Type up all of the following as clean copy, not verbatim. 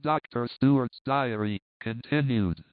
Dr. Stewart's diary, continued.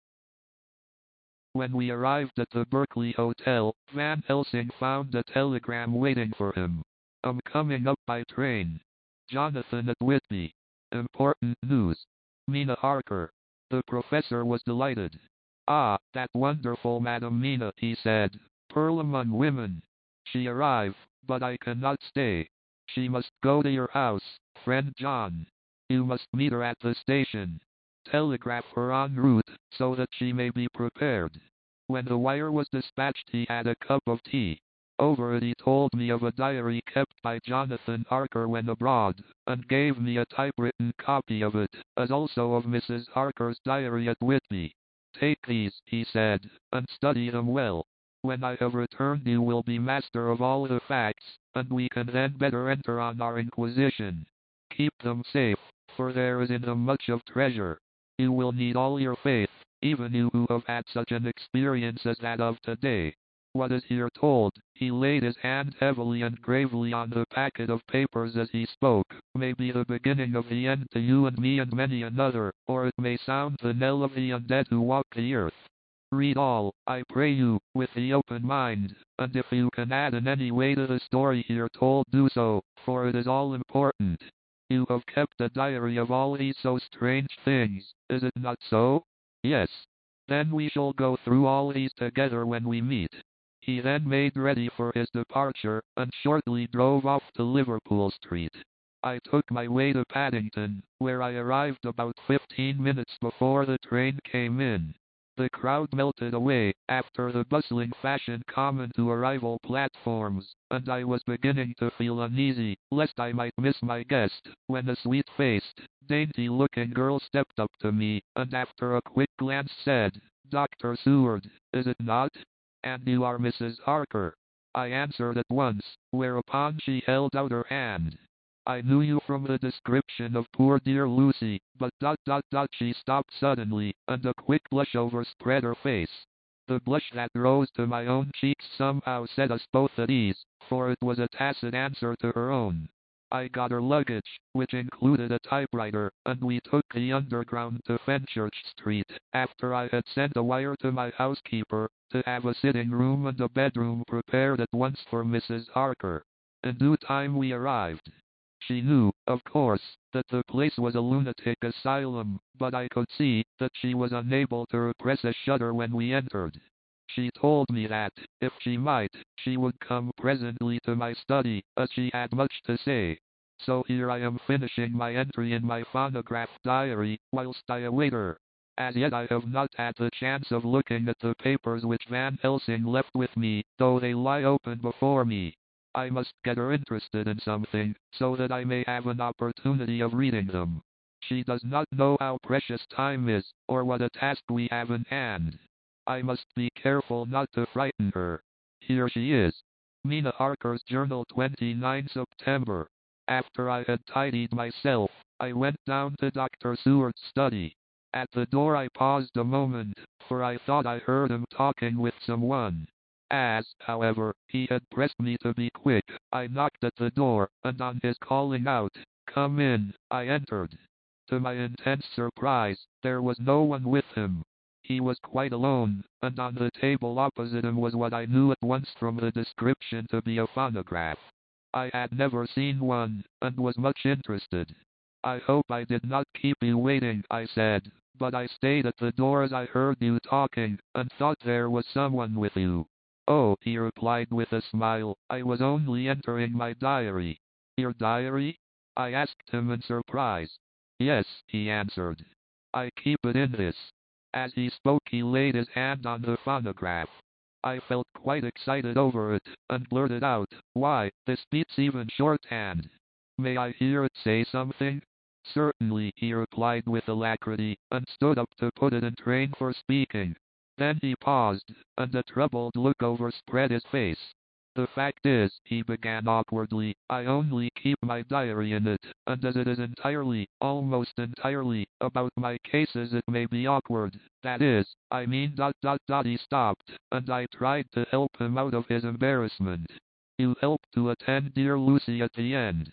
When we arrived at the Berkeley Hotel, Van Helsing found a telegram waiting for him. I'm coming up by train. Jonathan at Whitby. Important news. Mina Harker. The professor was delighted. Ah, that wonderful Madam Mina, he said. Pearl among women. She arrive, but I cannot stay. She must go to your house, friend John. You must meet her at the station. Telegraph her en route, so that she may be prepared. When the wire was dispatched he had a cup of tea. Over it he told me of a diary kept by Jonathan Harker when abroad, and gave me a typewritten copy of it, as also of Mrs. Harker's diary at Whitby. Take these, he said, and study them well. When I have returned you will be master of all the facts, and we can then better enter on our inquisition. Keep them safe, for there is in them much of treasure. You will need all your faith, even you who have had such an experience as that of today. What is here told, he laid his hand heavily and gravely on the packet of papers as he spoke, may be the beginning of the end to you and me and many another, or it may sound the knell of the undead who walk the earth. Read all, I pray you, with the open mind, and if you can add in any way to the story here told, do so, for it is all important. You have kept a diary of all these so strange things, is it not so? Yes. Then we shall go through all these together when we meet. He then made ready for his departure, and shortly drove off to Liverpool Street. I took my way to Paddington, where I arrived about 15 minutes before the train came in. The crowd melted away, after the bustling fashion common to arrival platforms, and I was beginning to feel uneasy, lest I might miss my guest, when a sweet-faced, dainty-looking girl stepped up to me, and after a quick glance said, "Dr. Seward, is it not? And you are Mrs. Harker." I answered at once, whereupon she held out her hand. "I knew you from the description of poor dear Lucy, but ... She stopped suddenly, and a quick blush overspread her face. The blush that rose to my own cheeks somehow set us both at ease, for it was a tacit answer to her own. I got her luggage, which included a typewriter, and we took the Underground to Fenchurch Street, after I had sent a wire to my housekeeper, to have a sitting room and a bedroom prepared at once for Mrs. Harker. In due time we arrived. She knew, of course, that the place was a lunatic asylum, but I could see that she was unable to repress a shudder when we entered. She told me that, if she might, she would come presently to my study, as she had much to say. So here I am finishing my entry in my phonograph diary, whilst I await her. As yet I have not had the chance of looking at the papers which Van Helsing left with me, though they lie open before me. I must get her interested in something, so that I may have an opportunity of reading them. She does not know how precious time is, or what a task we have in hand. I must be careful not to frighten her. Here she is. Mina Harker's Journal, 29 September. After I had tidied myself, I went down to Dr. Seward's study. At the door I paused a moment, for I thought I heard him talking with someone. As, however, he had pressed me to be quick, I knocked at the door, and on his calling out, "Come in," I entered. To my intense surprise, there was no one with him. He was quite alone, and on the table opposite him was what I knew at once from the description to be a phonograph. I had never seen one, and was much interested. "I hope I did not keep you waiting," I said, "but I stayed at the door as I heard you talking, and thought there was someone with you." "Oh," he replied with a smile, "I was only entering my diary." "Your diary?" I asked him in surprise. "Yes," he answered. "I keep it in this." As he spoke he laid his hand on the phonograph. I felt quite excited over it, and blurted out, "Why, this beats even shorthand. May I hear it say something?" "Certainly," he replied with alacrity, and stood up to put it in train for speaking. Then he paused, and a troubled look overspread his face. "The fact is," he began awkwardly, "I only keep my diary in it, and as it is entirely, almost entirely, about my cases it may be awkward. That is, I mean ... He stopped, and I tried to help him out of his embarrassment. "You helped to attend dear Lucy at the end."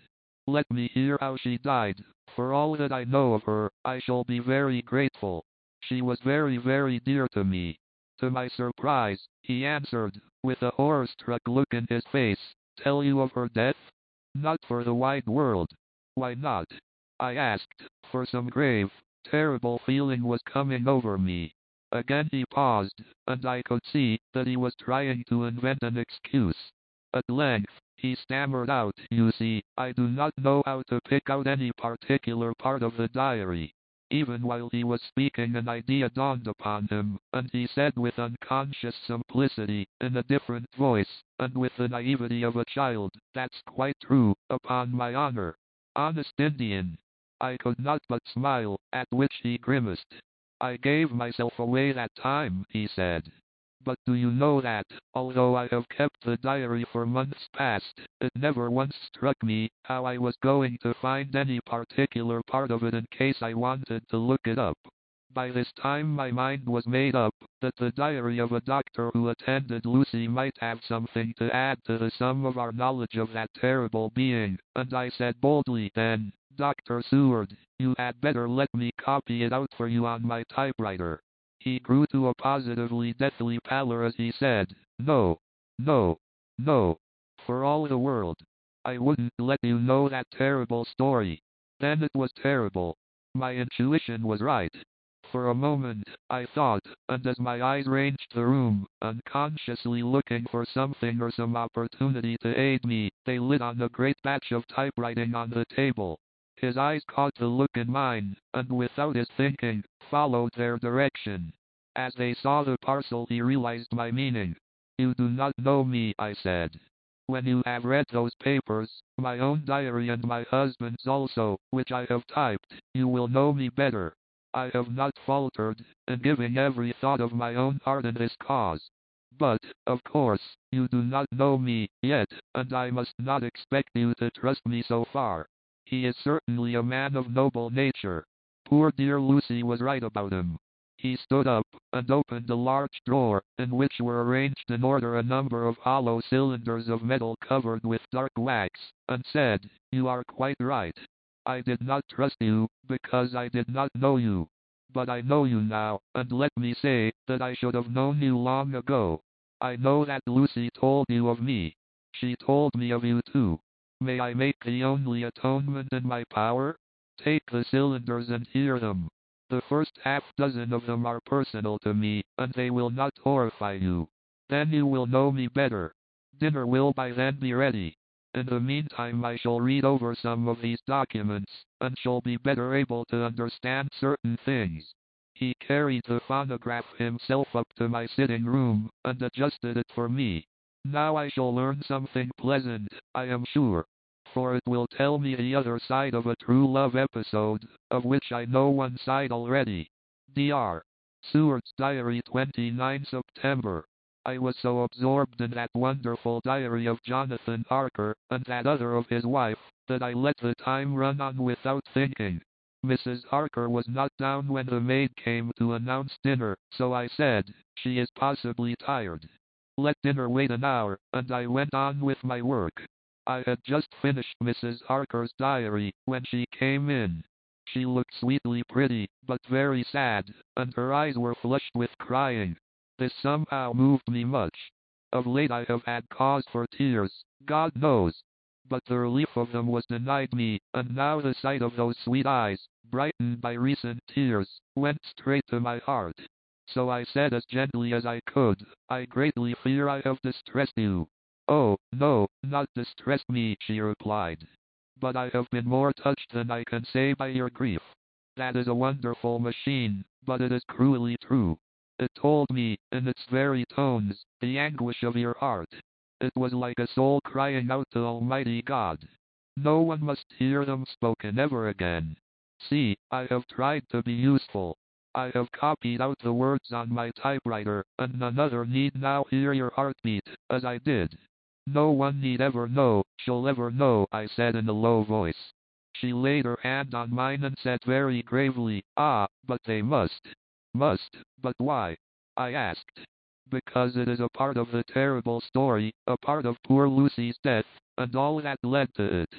Let me hear how she died. For all that I know of her, I shall be very grateful. She was very, very dear to me." To my surprise, he answered, with a horror-struck look in his face, "Tell you of her death? Not for the wide world." "Why not?" I asked, for some grave, terrible feeling was coming over me. Again he paused, and I could see that he was trying to invent an excuse. At length, he stammered out, "You see, I do not know how to pick out any particular part of the diary." Even while he was speaking, an idea dawned upon him, and he said with unconscious simplicity, in a different voice, and with the naivety of a child, "That's quite true, upon my honor. Honest Indian." I could not but smile, at which he grimaced. "I gave myself away that time," he said. "But do you know that, although I have kept the diary for months past, it never once struck me how I was going to find any particular part of it in case I wanted to look it up. By this time my mind was made up that the diary of a doctor who attended Lucy might have something to add to the sum of our knowledge of that terrible being, and I said boldly, 'Then, Dr. Seward, you had better let me copy it out for you on my typewriter.' He grew to a positively deathly pallor as he said, 'No, no, no, for all the world. I wouldn't let you know that terrible story.' Then it was terrible. My intuition was right. For a moment, I thought, and as my eyes ranged the room, unconsciously looking for something or some opportunity to aid me, they lit on a great batch of typewriting on the table. His eyes caught the look in mine, and without his thinking, followed their direction. As they saw the parcel, he realized my meaning. "You do not know me," I said. "When you have read those papers, my own diary and my husband's also, which I have typed, you will know me better. I have not faltered in giving every thought of my own heart in his cause. But, of course, you do not know me yet, and I must not expect you to trust me so far. He is certainly a man of noble nature. Poor dear Lucy was right about him." He stood up, and opened a large drawer, in which were arranged in order a number of hollow cylinders of metal covered with dark wax, and said, "You are quite right. I did not trust you, because I did not know you. But I know you now, and let me say that I should have known you long ago. I know that Lucy told you of me. She told me of you too. May I make the only atonement in my power? Take the cylinders and hear them. The first half-dozen of them are personal to me, and they will not horrify you. Then you will know me better. Dinner will by then be ready. In the meantime I shall read over some of these documents, and shall be better able to understand certain things." He carried the phonograph himself up to my sitting room, and adjusted it for me. "Now I shall learn something pleasant, I am sure. For it will tell me the other side of a true love episode, of which I know one side already. Dr. Seward's Diary, 29 September. I was so absorbed in that wonderful diary of Jonathan Harker, and that other of his wife, that I let the time run on without thinking. Mrs. Harker was not down when the maid came to announce dinner, so I said, 'She is possibly tired. Let dinner wait an hour,' and I went on with my work. I had just finished Mrs. Harker's diary, when she came in. She looked sweetly pretty, but very sad, and her eyes were flushed with crying. This somehow moved me much. Of late I have had cause for tears, God knows. But the relief of them was denied me, and now the sight of those sweet eyes, brightened by recent tears, went straight to my heart. So I said as gently as I could, 'I greatly fear I have distressed you.' 'Oh, no, not distressed me,' she replied. 'But I have been more touched than I can say by your grief.' That is a wonderful machine, but it is cruelly true. It told me, in its very tones, the anguish of your heart. It was like a soul crying out to Almighty God. No one must hear them spoken ever again. See, I have tried to be useful. I have copied out the words on my typewriter, and none other need now hear your heartbeat, as I did. No one need ever know, shall ever know," I said in a low voice. She laid her hand on mine and said very gravely, "Ah, but they must." "Must, but why?" I asked. "Because it is a part of the terrible story, a part of poor Lucy's death, and all that led to it.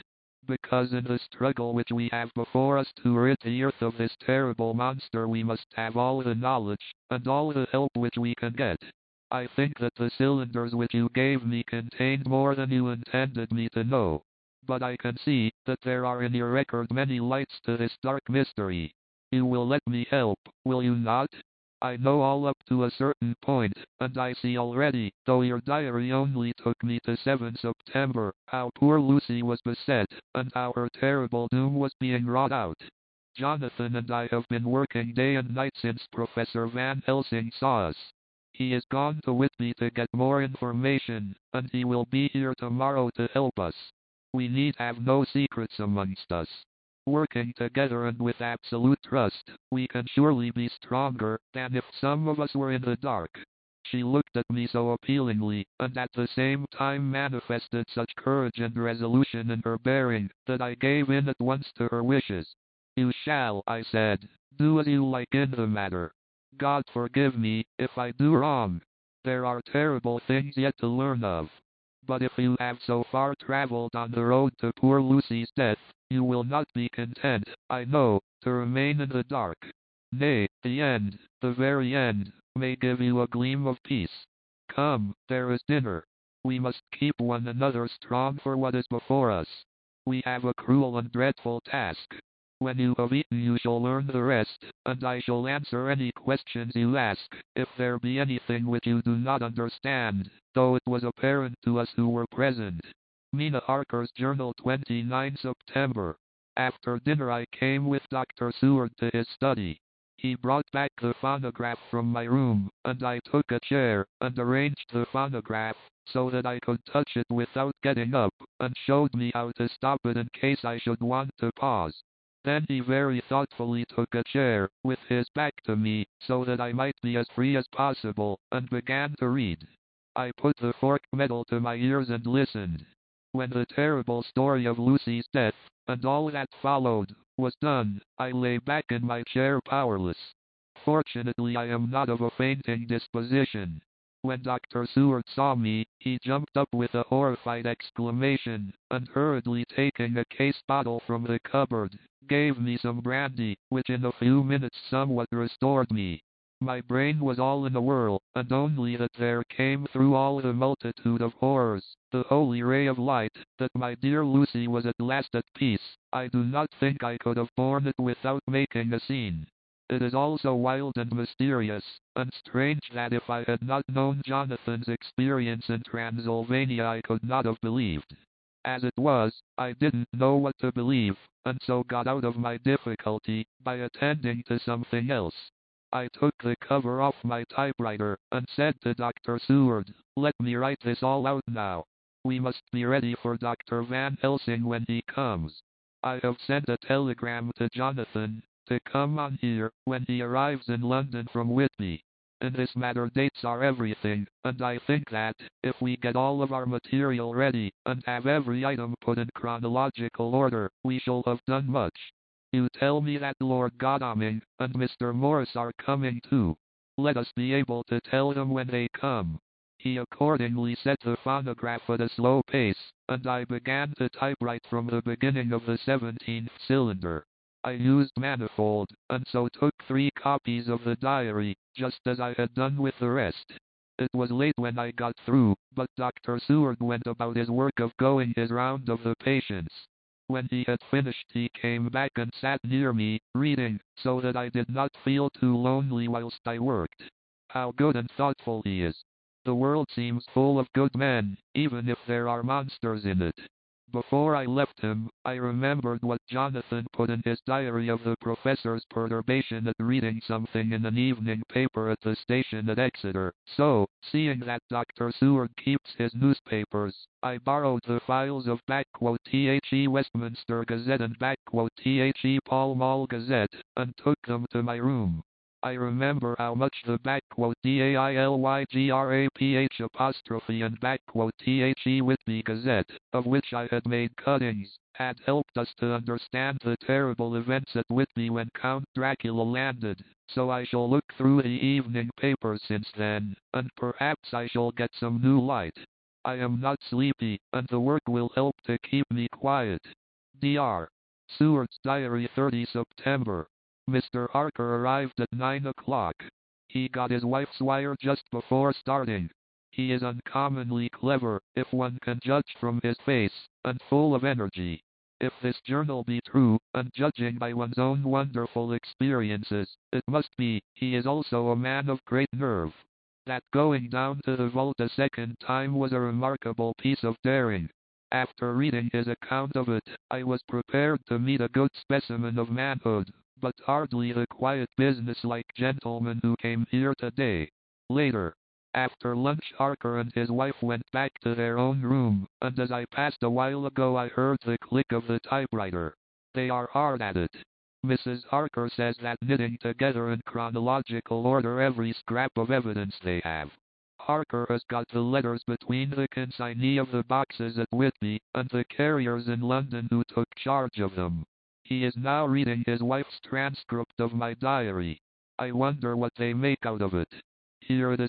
because in the struggle which we have before us to rid the earth of this terrible monster we must have all the knowledge, and all the help which we can get. I think that the cylinders which you gave me contained more than you intended me to know. But I can see that there are in your record many lights to this dark mystery. You will let me help, will you not? I know all up to a certain point, and I see already, though your diary only took me to 7 September, how poor Lucy was beset, and how her terrible doom was being wrought out. Jonathan and I have been working day and night since Professor Van Helsing saw us. He is gone to Whitby to get more information, and he will be here tomorrow to help us. We need have no secrets amongst us. Working together and with absolute trust, we can surely be stronger than if some of us were in the dark. She looked at me so appealingly, and at the same time manifested such courage and resolution in her bearing, that I gave in at once to her wishes. You shall, I said, do as you like in the matter. God forgive me, if I do wrong. There are terrible things yet to learn of. But if you have so far traveled on the road to poor Lucy's death, you will not be content, I know, to remain in the dark. Nay, the end, the very end, may give you a gleam of peace. Come, there is dinner. We must keep one another strong for what is before us. We have a cruel and dreadful task. When you have eaten you shall learn the rest, and I shall answer any questions you ask, if there be anything which you do not understand, though it was apparent to us who were present. Mina Harker's Journal, 29 September. After dinner I came with Dr. Seward to his study. He brought back the phonograph from my room, and I took a chair, and arranged the phonograph, so that I could touch it without getting up, and showed me how to stop it in case I should want to pause. Then he very thoughtfully took a chair, with his back to me, so that I might be as free as possible, and began to read. I put the forked metal to my ears and listened. When the terrible story of Lucy's death, and all that followed, was done, I lay back in my chair powerless. Fortunately I am not of a fainting disposition. When Dr. Seward saw me, he jumped up with a horrified exclamation, and hurriedly taking a case bottle from the cupboard, gave me some brandy, which in a few minutes somewhat restored me. My brain was all in a whirl, and only that there came through all the multitude of horrors, the holy ray of light, that my dear Lucy was at last at peace. I do not think I could have borne it without making a scene. It is all so wild and mysterious, and strange that if I had not known Jonathan's experience in Transylvania I could not have believed. As it was, I didn't know what to believe, and so got out of my difficulty by attending to something else. I took the cover off my typewriter, and said to Dr. Seward, let me write this all out now. We must be ready for Dr. Van Helsing when he comes. I have sent a telegram to Jonathan, to come on here, when he arrives in London from Whitby. In this matter dates are everything, and I think that, if we get all of our material ready, and have every item put in chronological order, we shall have done much. You tell me that Lord Godalming and Mr. Morris are coming too. Let us be able to tell them when they come. He accordingly set the phonograph at a slow pace, and I began to typewrite from the beginning of the 17th cylinder. I used manifold, and so took 3 copies of the diary, just as I had done with the rest. It was late when I got through, but Dr. Seward went about his work of going his round of the patients. When he had finished he came back and sat near me, reading, so that I did not feel too lonely whilst I worked. How good and thoughtful he is. The world seems full of good men, even if there are monsters in it. Before I left him, I remembered what Jonathan put in his diary of the professor's perturbation at reading something in an evening paper at the station at Exeter. So, seeing that Dr. Seward keeps his newspapers, I borrowed the files of _The Westminster Gazette and _The Pall Mall Gazette, and took them to my room. I remember how much the _DAILYGRAPH apostrophe and _THE Whitby Gazette, of which I had made cuttings, had helped us to understand the terrible events at Whitby when Count Dracula landed, so I shall look through the evening papers since then, and perhaps I shall get some new light. I am not sleepy, and the work will help to keep me quiet. Dr. Seward's Diary 30 September. Mr. Harker arrived at 9 o'clock. He got his wife's wire just before starting. He is uncommonly clever, if one can judge from his face, and full of energy. If this journal be true, and judging by one's own wonderful experiences, it must be, he is also a man of great nerve. That going down to the vault a second time was a remarkable piece of daring. After reading his account of it, I was prepared to meet a good specimen of manhood, but hardly the quiet business-like gentleman who came here today. Later, after lunch, Harker and his wife went back to their own room, and as I passed a while ago I heard the click of the typewriter. They are hard at it. Mrs. Harker says that knitting together in chronological order every scrap of evidence they have. Harker has got the letters between the consignee of the boxes at Whitby and the carriers in London who took charge of them. He is now reading his wife's transcript of my diary. I wonder what they make out of it. Here it is ...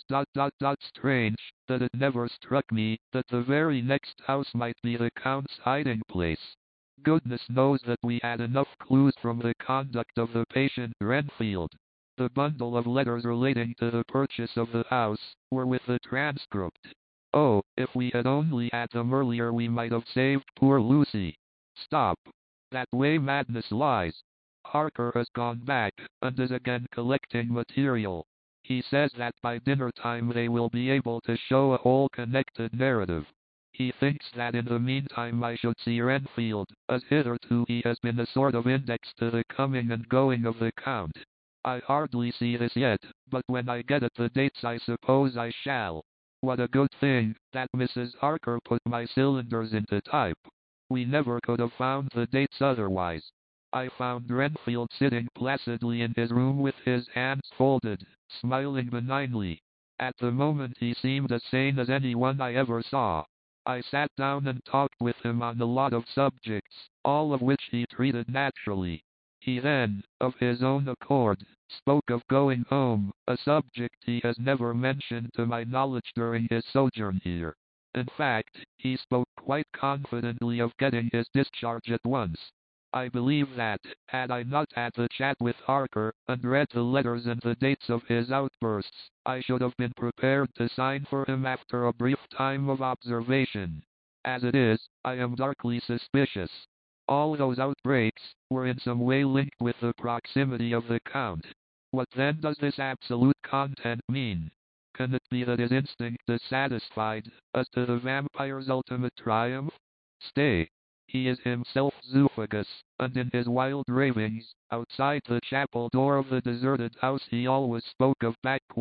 Strange that it never struck me that the very next house might be the Count's hiding place. Goodness knows that we had enough clues from the conduct of the patient Renfield. The bundle of letters relating to the purchase of the house were with the transcript. Oh, if we had only had them earlier we might have saved poor Lucy. Stop. That way madness lies. Harker has gone back, and is again collecting material. He says that by dinner time they will be able to show a whole connected narrative. He thinks that in the meantime I should see Renfield, as hitherto he has been a sort of index to the coming and going of the Count. I hardly see this yet, but when I get at the dates I suppose I shall. What a good thing that Mrs. Harker put my cylinders into type. We never could have found the dates otherwise. I found Renfield sitting placidly in his room with his hands folded, smiling benignly. At the moment he seemed as sane as anyone I ever saw. I sat down and talked with him on a lot of subjects, all of which he treated naturally. He then, of his own accord, spoke of going home, a subject he has never mentioned to my knowledge during his sojourn here. In fact, he spoke quite confidently of getting his discharge at once. I believe that, had I not had the chat with Harker, and read the letters and the dates of his outbursts, I should have been prepared to sign for him after a brief time of observation. As it is, I am darkly suspicious. All those outbreaks were in some way linked with the proximity of the Count. What then does this absolute content mean? Can it be that his instinct is satisfied as to the vampire's ultimate triumph? Stay. He is himself Zoophagous, and in his wild ravings, outside the chapel door of the deserted house he always spoke of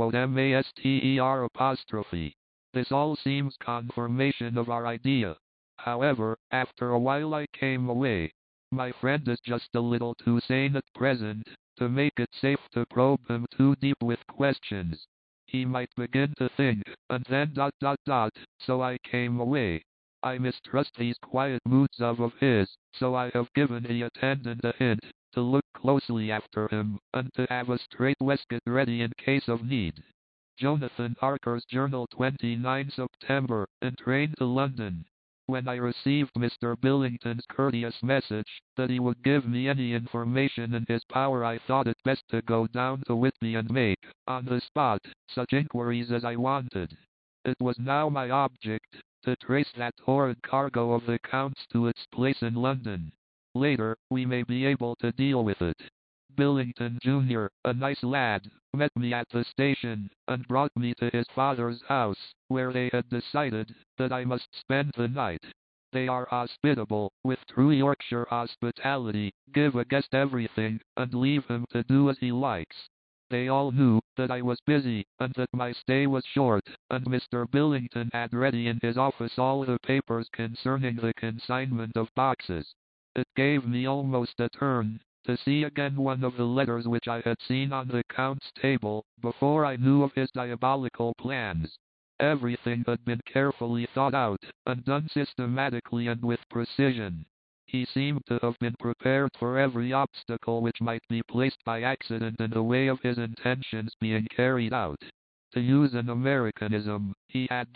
*master'. This all seems confirmation of our idea. However, after a while I came away. My friend is just a little too sane at present to make it safe to probe him too deep with questions. He might begin to think, and then ... So I came away. I mistrust these quiet moods of his, so I have given the attendant a hint to look closely after him, and to have a straight waistcoat ready in case of need. Jonathan Harker's Journal, 29 September, in train to London. When I received Mr. Billington's courteous message that he would give me any information in his power, I thought it best to go down to Whitby and make, on the spot, such inquiries as I wanted. It was now my object to trace that horrid cargo of the Count's to its place in London. Later, we may be able to deal with it. Billington Jr., a nice lad, met me at the station, and brought me to his father's house, where they had decided that I must spend the night. They are hospitable, with true Yorkshire hospitality, give a guest everything, and leave him to do as he likes. They all knew that I was busy, and that my stay was short, and Mr. Billington had ready in his office all the papers concerning the consignment of boxes. It gave me almost a turn to see again one of the letters which I had seen on the Count's table, before I knew of his diabolical plans. Everything had been carefully thought out, and done systematically and with precision. He seemed to have been prepared for every obstacle which might be placed by accident in the way of his intentions being carried out. To use an Americanism, he had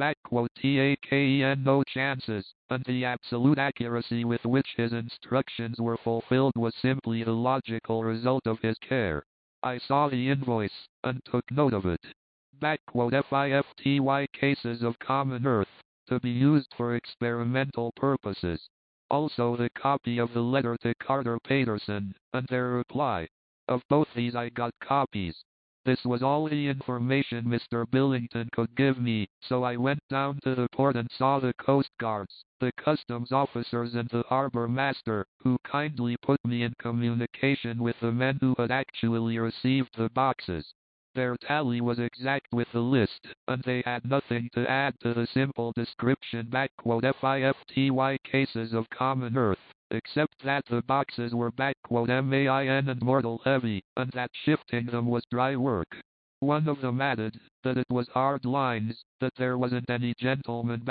taken no chances, and the absolute accuracy with which his instructions were fulfilled was simply the logical result of his care. I saw the invoice, and took note of it. FIFTY cases of common earth, to be used for experimental purposes. Also the copy of the letter to Carter Paterson, and their reply. Of both these I got copies. This was all the information Mr. Billington could give me, so I went down to the port and saw the Coast Guards, the customs officers and the harbor master, who kindly put me in communication with the men who had actually received the boxes. Their tally was exact with the list, and they had nothing to add to the simple description FIFTY cases of common earth, except that the boxes were MAIN and mortal heavy, and that shifting them was dry work. One of them added that it was hard lines, that there wasn't any gentleman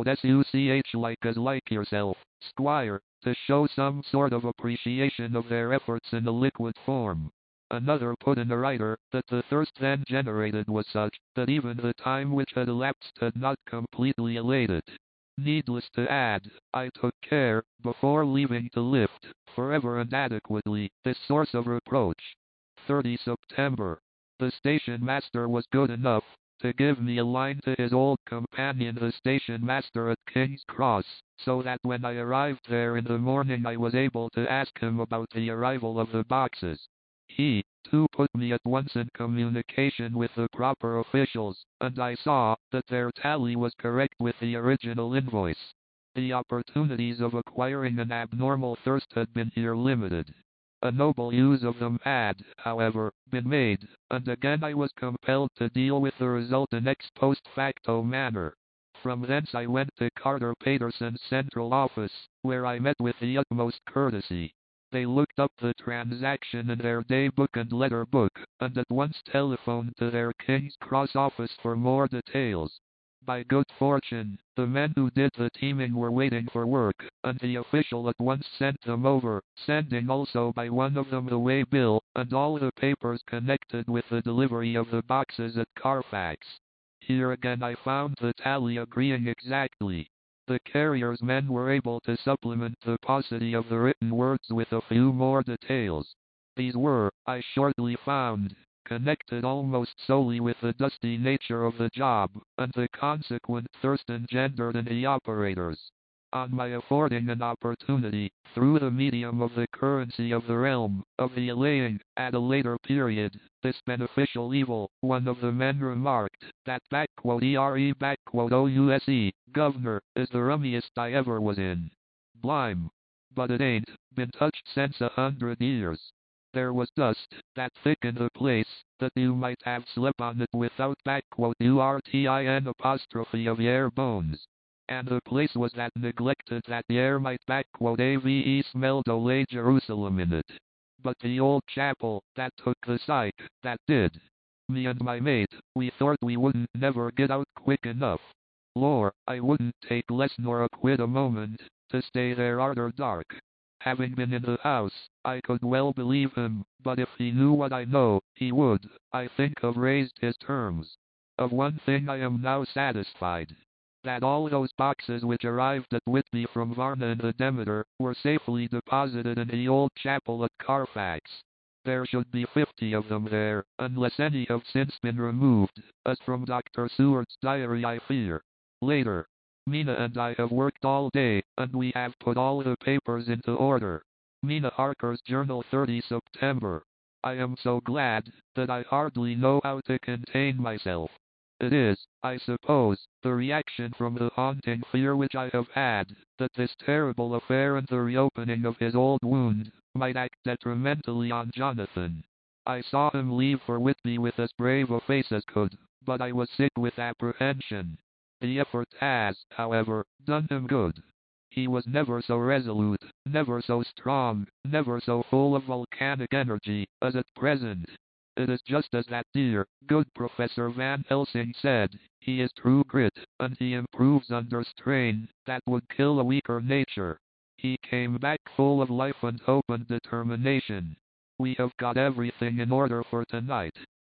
SUCH like yourself, Squire, to show some sort of appreciation of their efforts in the liquid form. Another put in a writer that the thirst then generated was such that even the time which had elapsed had not completely allayed it. Needless to add, I took care, before leaving to lift, forever and adequately, this source of reproach. 30 September. The station master was good enough to give me a line to his old companion the station master at King's Cross, so that when I arrived there in the morning I was able to ask him about the arrival of the boxes. He, too, put me at once in communication with the proper officials, and I saw that their tally was correct with the original invoice. The opportunities of acquiring an abnormal thirst had been here limited. A noble use of them had, however, been made, and again I was compelled to deal with the result in ex post facto manner. From thence I went to Carter Paterson's central office, where I met with the utmost courtesy. They looked up the transaction in their day book and letter book, and at once telephoned to their King's Cross office for more details. By good fortune, the men who did the teaming were waiting for work, and the official at once sent them over, sending also by one of them the way bill, and all the papers connected with the delivery of the boxes at Carfax. Here again I found the tally agreeing exactly. The carrier's men were able to supplement the paucity of the written words with a few more details. These were, I shortly found, connected almost solely with the dusty nature of the job, and the consequent thirst engendered in the operators. On my affording an opportunity, through the medium of the currency of the realm, of the allaying, at a later period, this beneficial evil, one of the men remarked, that "ERE,"OUSE, governor, is the rummiest I ever was in. Blime. But it ain't been touched since 100 years. There was dust that thick in the place, that you might have slept on it without URTIN apostrophe of yer bones. And the place was that neglected that yer might AVE smell Ole Jerusalem in it. But the old chapel, that took the psych, that did. Me and my mate, we thought we wouldn't never get out quick enough. Lor, I wouldn't take less nor a quid a moment, to stay there arter dark. Having been in the house, I could well believe him, but if he knew what I know, he would, I think, have raised his terms. Of one thing I am now satisfied. That all those boxes which arrived at Whitby from Varna and the Demeter, were safely deposited in the old chapel at Carfax. There should be 50 of them there, unless any have since been removed, as from Dr. Seward's diary I fear. Later. Mina and I have worked all day, and we have put all the papers into order. Mina Harker's Journal 30 September. I am so glad, that I hardly know how to contain myself. It is, I suppose, the reaction from the haunting fear which I have had, that this terrible affair and the reopening of his old wound, might act detrimentally on Jonathan. I saw him leave for Whitby with as brave a face as could, but I was sick with apprehension. The effort has, however, done him good. He was never so resolute, never so strong, never so full of volcanic energy, as at present. It is just as that dear, good Professor Van Helsing said, he is true grit, and he improves under strain, that would kill a weaker nature. He came back full of life and hope and determination. We have got everything in order for tonight.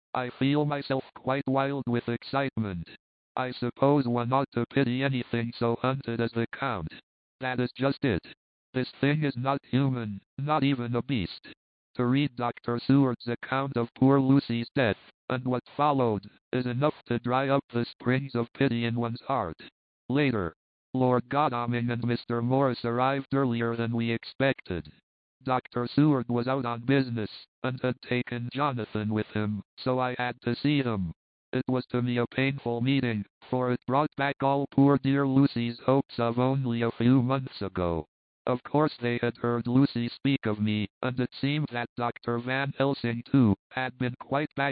I feel myself quite wild with excitement. I suppose one ought to pity anything so hunted as the Count. That is just it. This thing is not human, not even a beast. To read Dr. Seward's account of poor Lucy's death, and what followed, is enough to dry up the springs of pity in one's heart. Later, Lord Godalming and Mr. Morris arrived earlier than we expected. Dr. Seward was out on business, and had taken Jonathan with him, so I had to see him. It was to me a painful meeting, for it brought back all poor dear Lucy's hopes of only a few months ago. Of course they had heard Lucy speak of me, and it seemed that Dr. Van Helsing too, had been quite back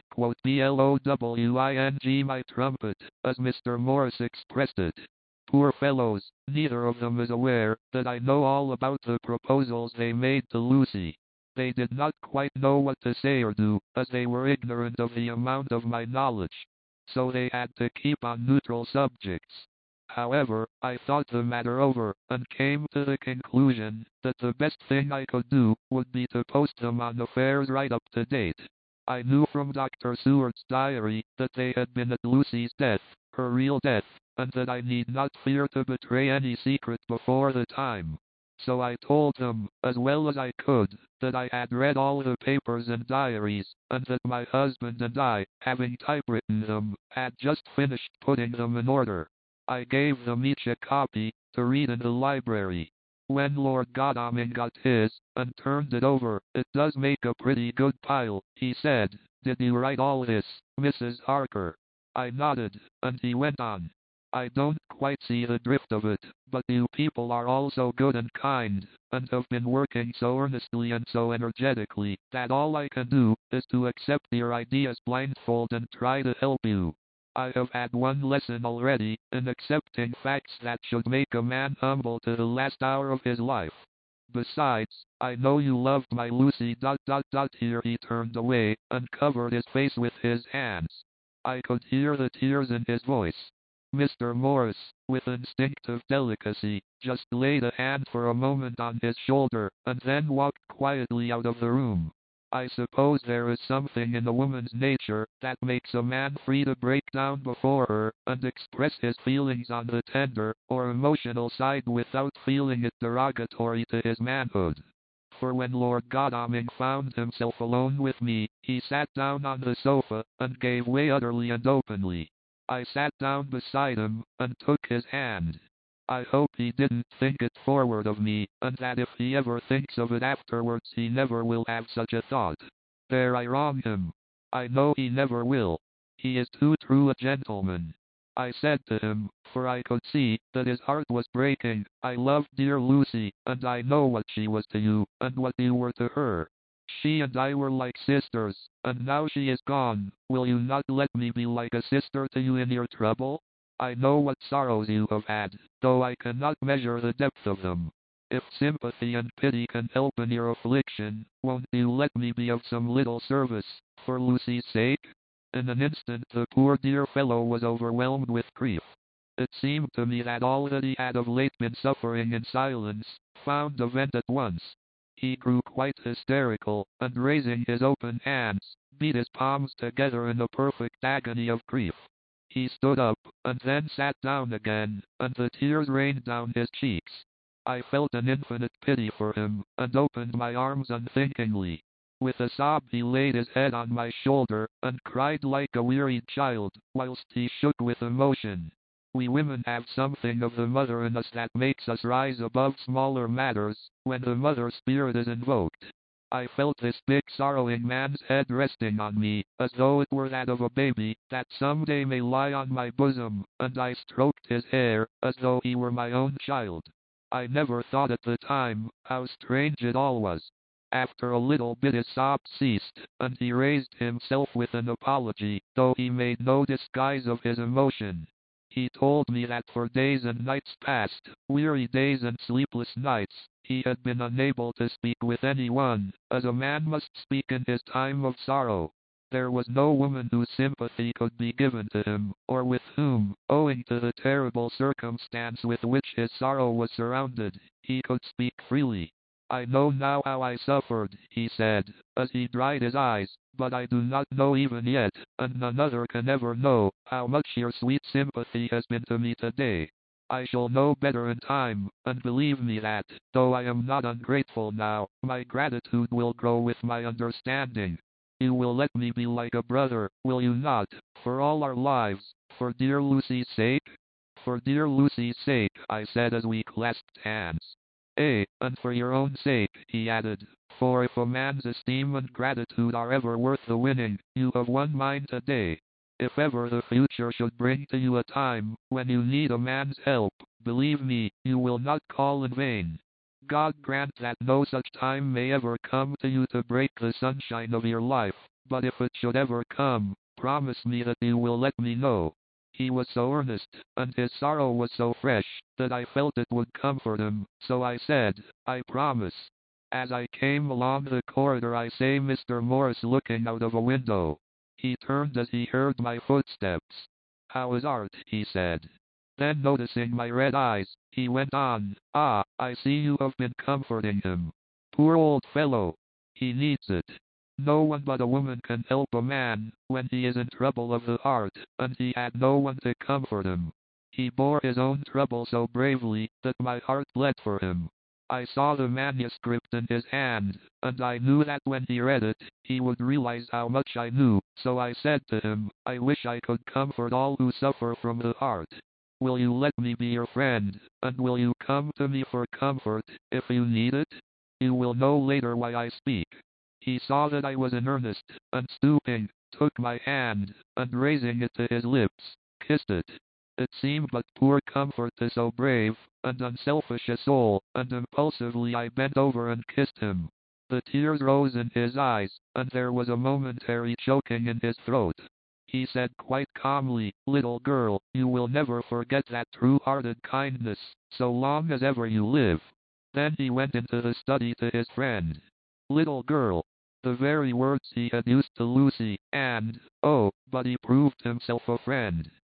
blowing my trumpet, as Mr. Morris expressed it. Poor fellows, neither of them is aware that I know all about the proposals they made to Lucy. They did not quite know what to say or do, as they were ignorant of the amount of my knowledge. So they had to keep on neutral subjects. However, I thought the matter over, and came to the conclusion that the best thing I could do would be to post them on affairs right up to date. I knew from Dr. Seward's diary that they had been at Lucy's death, her real death, and that I need not fear to betray any secret before the time. So I told them, as well as I could, that I had read all the papers and diaries, and that my husband and I, having typewritten them, had just finished putting them in order. I gave them each a copy, to read in the library. When Lord Godalming got his, and turned it over, "It does make a pretty good pile," he said. "Did you write all this, Mrs. Harker?" I nodded, and he went on. "I don't quite see the drift of it, but you people are all so good and kind, and have been working so earnestly and so energetically, that all I can do is to accept your ideas blindfold and try to help you. I have had one lesson already, in accepting facts that should make a man humble to the last hour of his life. Besides, I know you loved my Lucy. Here he turned away, and covered his face with his hands. I could hear the tears in his voice. Mr. Morris, with instinctive delicacy, just laid a hand for a moment on his shoulder, and then walked quietly out of the room. I suppose there is something in a woman's nature that makes a man free to break down before her, and express his feelings on the tender, or emotional side without feeling it derogatory to his manhood. For when Lord Godalming found himself alone with me, he sat down on the sofa, and gave way utterly and openly. I sat down beside him, and took his hand. I hope he didn't think it forward of me, and that if he ever thinks of it afterwards he never will have such a thought. There I wrong him. I know he never will. He is too true a gentleman. I said to him, for I could see that his heart was breaking, "I loved dear Lucy, and I know what she was to you, and what you were to her. She and I were like sisters, and now she is gone. Will you not let me be like a sister to you in your trouble? I know what sorrows you have had, though I cannot measure the depth of them. If sympathy and pity can help in your affliction, won't you let me be of some little service, for Lucy's sake?" In an instant the poor dear fellow was overwhelmed with grief. It seemed to me that all that he had of late been suffering in silence, found a vent at once. He grew quite hysterical, and raising his open hands, beat his palms together in a perfect agony of grief. He stood up, and then sat down again, and the tears rained down his cheeks. I felt an infinite pity for him, and opened my arms unthinkingly. With a sob he laid his head on my shoulder, and cried like a wearied child, whilst he shook with emotion. We women have something of the mother in us that makes us rise above smaller matters, when the mother spirit is invoked. I felt this big sorrowing man's head resting on me, as though it were that of a baby, that some day may lie on my bosom, and I stroked his hair, as though he were my own child. I never thought at the time, how strange it all was. After a little bit his sobs ceased, and he raised himself with an apology, though he made no disguise of his emotion. He told me that for days and nights past, weary days and sleepless nights, he had been unable to speak with anyone, as a man must speak in his time of sorrow. There was no woman whose sympathy could be given to him, or with whom, owing to the terrible circumstance with which his sorrow was surrounded, he could speak freely. I know now how I suffered, he said, as he dried his eyes, but I do not know even yet, and none other can ever know, how much your sweet sympathy has been to me today. I shall know better in time, and believe me that, though I am not ungrateful now, my gratitude will grow with my understanding. You will let me be like a brother, will you not, for all our lives, for dear Lucy's sake? For dear Lucy's sake, I said as we clasped hands. And for your own sake, he added, for if a man's esteem and gratitude are ever worth the winning, you have won mine today. If ever the future should bring to you a time when you need a man's help, believe me, you will not call in vain. God grant that no such time may ever come to you to break the sunshine of your life, but if it should ever come, promise me that you will let me know. He was so earnest, and his sorrow was so fresh, that I felt it would comfort him, so I said, I promise. As I came along the corridor I saw Mr. Morris looking out of a window. He turned as he heard my footsteps. How is Art? He said. Then noticing my red eyes, he went on, Ah, I see you have been comforting him. Poor old fellow. He needs it. No one but a woman can help a man when he is in trouble of the heart, and he had no one to comfort him. He bore his own trouble so bravely that my heart bled for him. I saw the manuscript in his hand, and I knew that when he read it, he would realize how much I knew, so I said to him, I wish I could comfort all who suffer from the heart. Will you let me be your friend, and will you come to me for comfort, if you need it? You will know later why I speak. He saw that I was in earnest, and stooping, took my hand, and raising it to his lips, kissed it. It seemed but poor comfort to so brave and unselfish a soul, and impulsively I bent over and kissed him. The tears rose in his eyes, and there was a momentary choking in his throat. He said quite calmly, Little girl, you will never forget that true-hearted kindness, so long as ever you live. Then he went into the study to his friend. Little girl. The very words he had used to Lucy, and, oh, but he proved himself a friend.